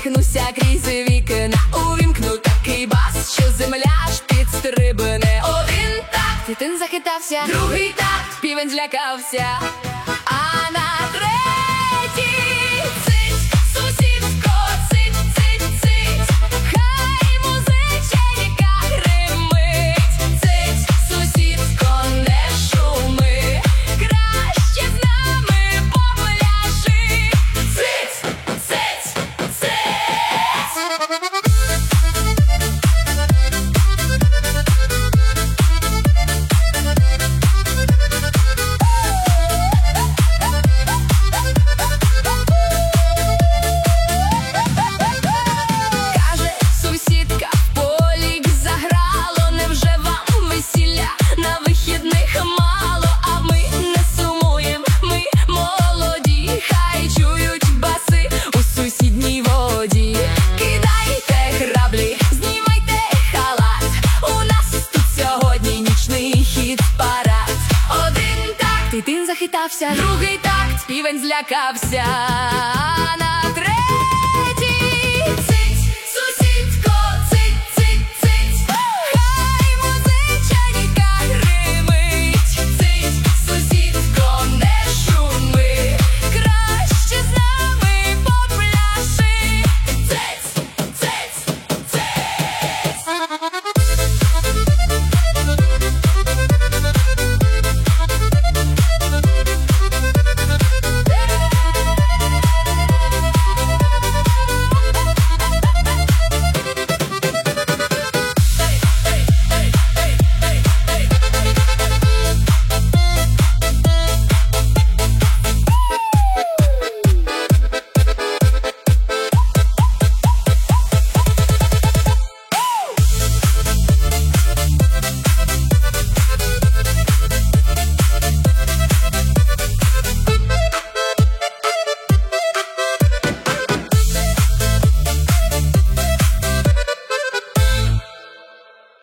посміхнуся крізь вікна, увімкну такий бас, що земля аж підстрибне. Один такт, титин захитався, другий такт, півень злякався, а на третій цить, сусідко, цить, цить, цить, хай музиченька гримить. Цить, сусідко, не шуми, краще з нами попляши. Цить, цить, цить. Каже сусідка, в полі заграло, невже вам весілля на вихідних мало? А ми не сумуєм, ми молоді, хай чують баси у сусідній воді. Кидайте граблі, знімайте халат, у нас тут сьогодні нічний хіт-парад. Один такт, титин захитався, другий такт, півень злякався.